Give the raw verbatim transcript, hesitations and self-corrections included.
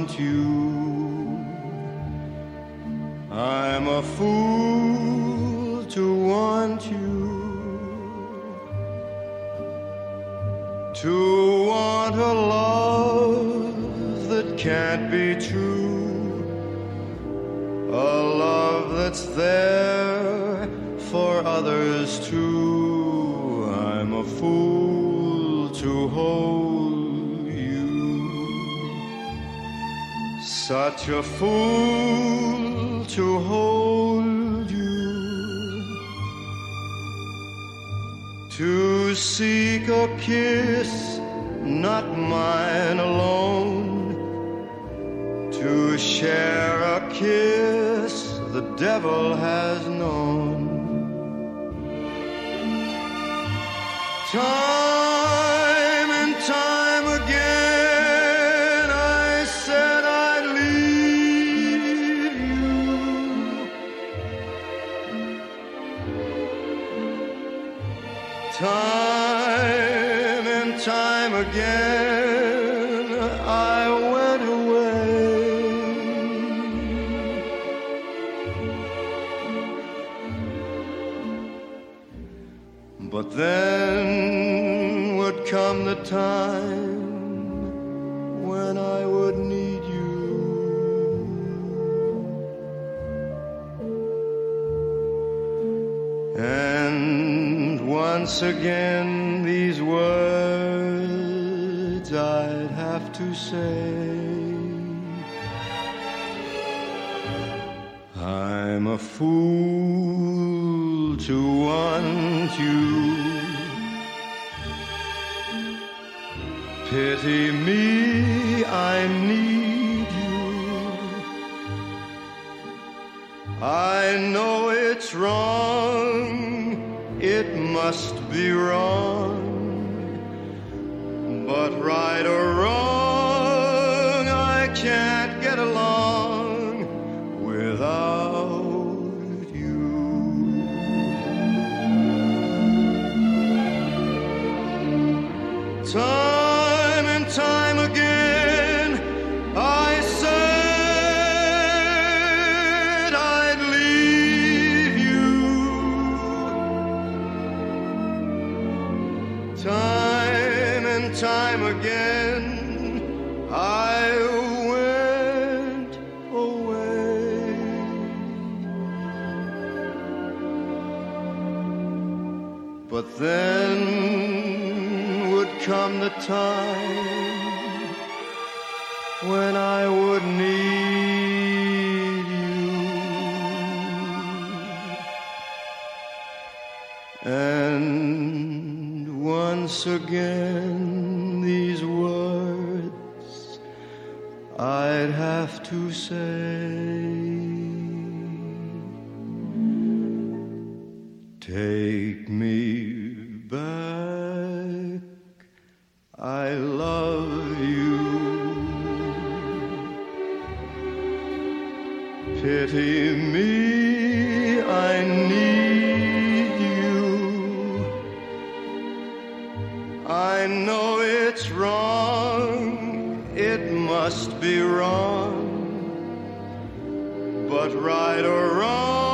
want you. I'm a fool to want you, to want a love that can't be true, a love that's there for others too. I'm a fool to hold you, such a fool to hold you, to seek a kiss, not mine alone, to share a kiss the devil has known. Time and time again I said I'd leave you, time and time again I went away, but then would come the time when I would need you, and once again these words I'd have to say. I'm a fool to want you, pity me, I need you. I know it's wrong, it must be wrong, but right or wrong, I can't get along without you. Time and time again I said I'd leave you, time and time again I went away, but then would come the time when I would need you, and once again these words I'd have to say. Take me back, I love you, pity me, I need you. I know it's wrong, it must be wrong, but right or wrong,